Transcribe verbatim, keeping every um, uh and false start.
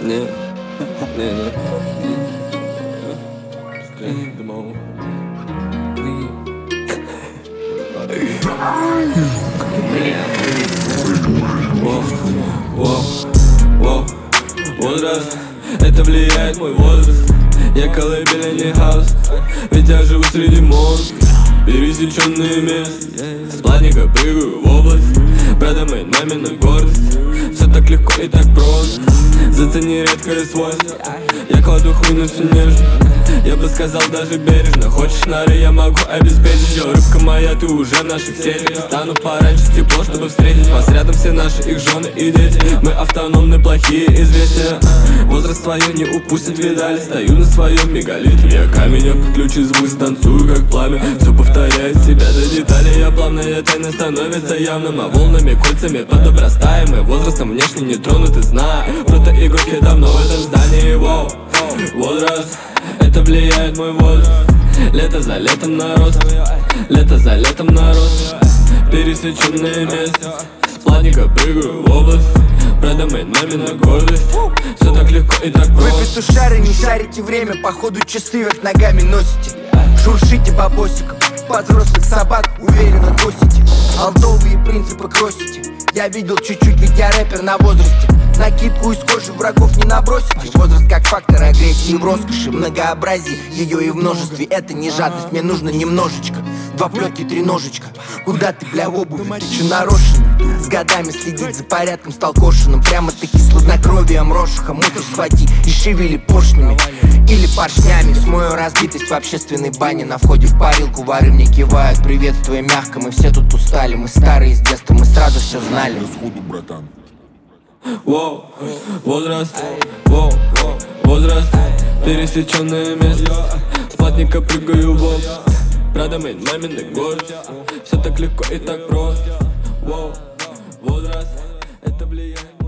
Не, не, не. Возраст, это влияет мой возраст. Я колыбельный, не хаос, ведь я живу среди монстров. Пересеченные места, с платника прыгаю в область. Правда, моей мамина гордость. Все так легко и так просто. Зацени редкое свойство. Я кладу хуй на все нежно. Я бы сказал даже бережно. Хочешь нары, я могу обеспечить. Йо, рыбка моя, ты уже в наших сетях. Стану пораньше тепло, чтобы встретить вас рядом. Все наши, их жены и дети. Мы автономны, плохие известия. Возраст свое не упустит, видали. Стою на своем мегалите. Я камень, я подключу звук, станцую как пламя. Все повторяет себя до деталей. Я плавная тайна становится явным. А волнами, кольцами подобрастаем. Мы возрастом внешне не тронуты, знаю. Просто игрушки давно в этом здании. Воу. Возраст, это влияет мой возраст. Лето за летом на рост. Лето за летом на рост. Пересеченные места. С платника прыгаю в область. Правда, моя мамина гордость. Все так легко и так просто. Вы петушары, не шарите время. Походу часы вверх ногами носите. Шуршите бабосиком. Под взрослых собак уверенно косите. Алдовые принципы кросите. Я видел чуть-чуть, ведь я рэпер на возрасте. Накидку из кожи врагов не набросите. Возраст как фактор агрессии в роскоши, многообразии ее и в множестве. Это не жадность, мне нужно немножечко. Два плетки, три ножичка. Куда ты, бля, в обуви, ты че нарощенный? С годами следить за порядком стал кошеным. Прямо-таки с хладнокровием рошиха. Мусор схвати и шевели поршнями или поршнями. Смою разбитость в общественной бане. На входе в парилку воры мне кивают, приветствуя мягко. Мы все тут устали, мы старые с детства, мы сразу все знали. Сходу, братан. Воу, возраст, воу, возраст, пересеченное место. С платника прыгаю в область. Правда, моей мамины гордость. Все так легко и так просто. Воу, возраст, это влияет.